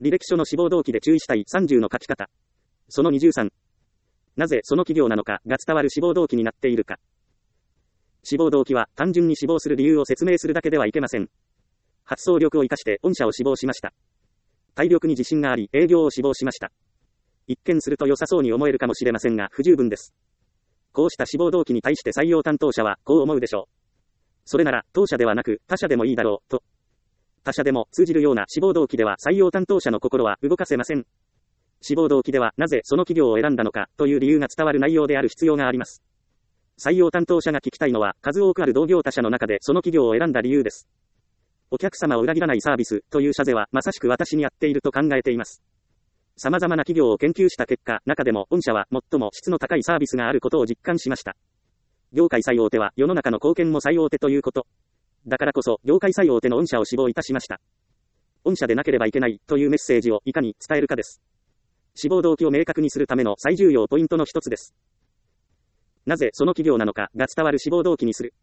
履歴書の志望動機で注意したい30の書き方。その23。なぜその企業なのかが伝わる志望動機になっているか。志望動機は単純に志望する理由を説明するだけではいけません。発想力を生かして御社を志望しました。体力に自信があり営業を志望しました。一見すると良さそうに思えるかもしれませんが不十分です。こうした志望動機に対して採用担当者はこう思うでしょう。それなら当社ではなく他社でもいいだろうと。他社でも通じるような志望動機では採用担当者の心は動かせません。志望動機ではなぜその企業を選んだのかという理由が伝わる内容である必要があります。採用担当者が聞きたいのは数多くある同業他社の中でその企業を選んだ理由です。お客様を裏切らないサービスという社税はまさしく私に合っていると考えています。様々な企業を研究した結果、中でも御社は最も質の高いサービスがあることを実感しました。業界最大手は世の中の貢献も最大手ということ。だからこそ業界最大手の御社を志望いたしました。御社でなければいけないというメッセージをいかに伝えるかです。志望動機を明確にするための最重要ポイントの一つです。なぜその企業なのかが伝わる志望動機にする。